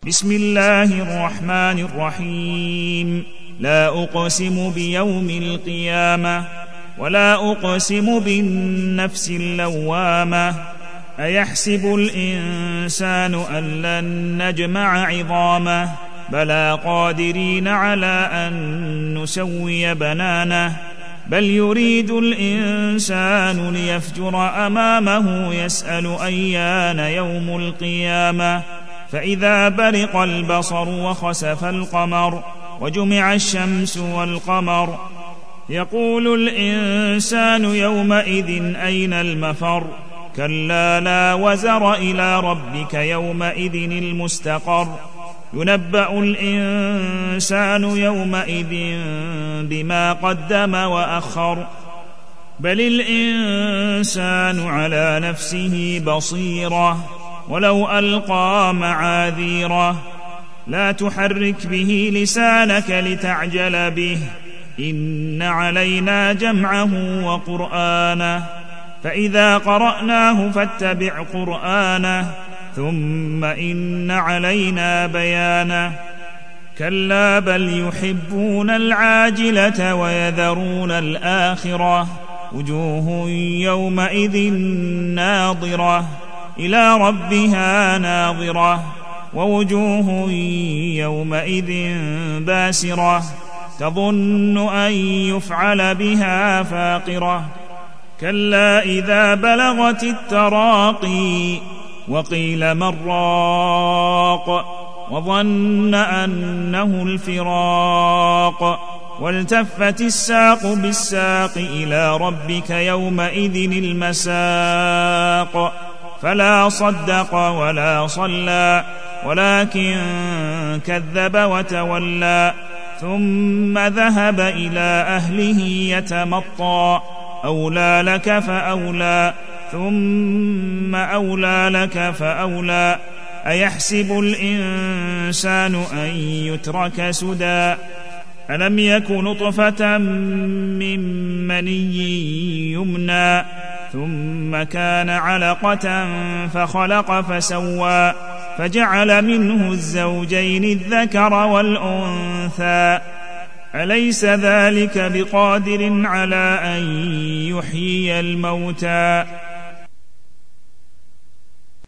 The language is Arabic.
بسم الله الرحمن الرحيم. لا أقسم بيوم القيامة ولا أقسم بالنفس اللوامة. أيحسب الإنسان أن لن نجمع عظامه بلى قادرين على أن نسوي بنانه. بل يريد الإنسان ليفجر أمامه يسأل أيان يوم القيامة. فإذا برق البصر وخسف القمر وجمع الشمس والقمر يقول الإنسان يومئذ أين المفر. كلا لا وزر إلى ربك يومئذ المستقر. ينبأ الإنسان يومئذ بما قدم وأخر. بل الإنسان على نفسه بصيرة ولو ألقى معاذيره. لا تحرك به لسانك لتعجل به إن علينا جمعه وقرآنه. فإذا قرأناه فاتبع قرآنه ثم إن علينا بيانه. كلا بل يحبون العاجلة ويذرون الآخرة. وجوه يومئذ ناظرة إلى ربها ناظرة ووجوه يومئذ باسرة تظن أن يفعل بها فاقرة. كلا إذا بلغت التراقي وقيل من راق وظن أنه الفراق والتفت الساق بالساق إلى ربك يومئذ المساق. فلا صدق ولا صلى ولكن كذب وتولى ثم ذهب إلى أهله يتمطى. أولى لك فأولى ثم أولى لك فأولى. أيحسب الإنسان أن يترك سدى. ألم يك نطفة من مني يمنى ثم كان علقة فخلق فسوى فجعل منه الزوجين الذكر والأنثى. أليس ذلك بقادر على أن يحيي الموتى